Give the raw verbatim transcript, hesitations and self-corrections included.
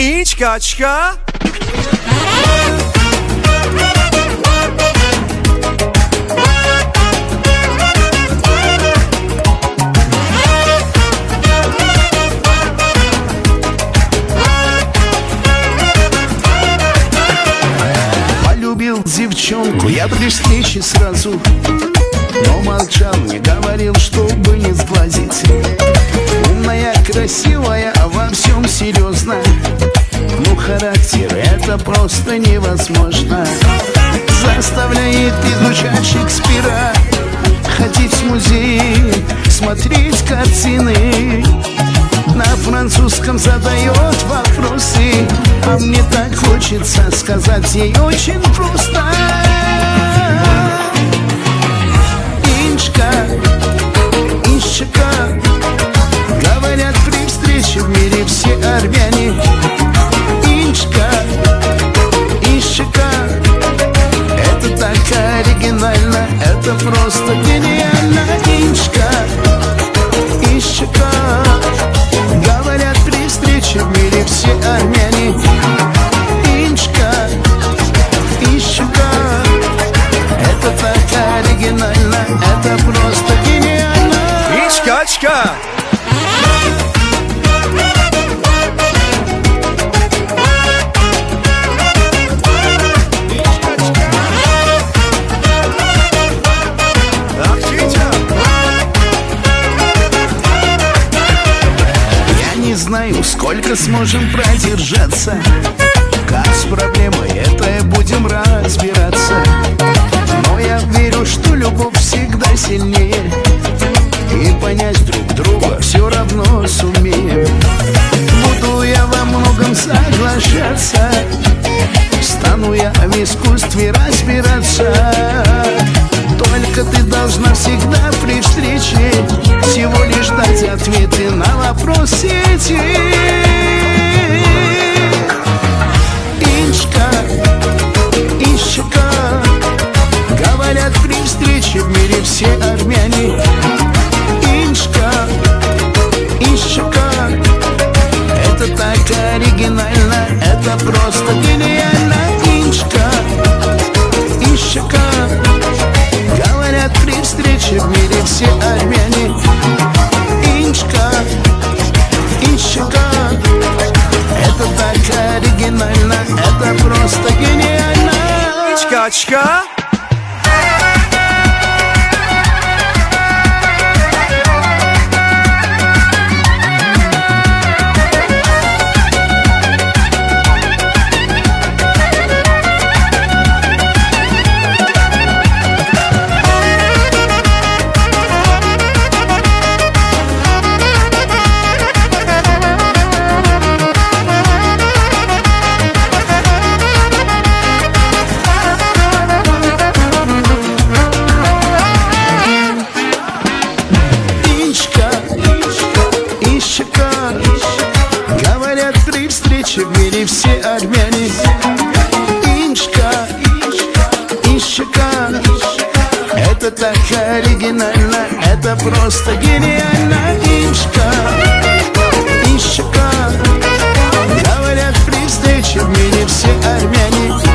Инчкачка. Полюбил девчонку я при встрече сразу, но молчал, не говорил, чтобы не сглазить. Умная, красивая, а во всем серьезно. Ну, характер это просто невозможно. Заставляет изучать Шекспира, ходить в музей, смотреть картины. На французском задает вопросы, а мне так хочется сказать ей очень просто. Инчка, Инчка, говорят при встрече в мире все армяне. Инчка, Инчка, это так оригинально, это просто гениально. Инчка, Инчка, говорят при встрече в мире все армяне. Инчка, Инчка, это так оригинально, это просто гениально. Инчкачка. Не знаю, сколько сможем продержаться, как с проблемой этой будем разбираться. Но я верю, что любовь всегда сильнее, и понять друг друга все равно сумеем. Буду я во многом соглашаться, стану я в искусстве разбираться. Только ты должна всегда при встрече всего лишь дать ответы на вопросы эти. Инчка, Инчка, говорят при встрече в мире все армяне. Инчка, Инчка, это так оригинально, это просто гениально. Инчка, Инчка, говорят при встрече в мире все армяне. Инчка, Инчка, это так оригинально, это просто гениально. Инчкачка. Говорят при встрече в мире все армяне. Инчка, Инчка, это так оригинально, это просто гениально. Инчка, Инчка, говорят при встрече в мире все армяне.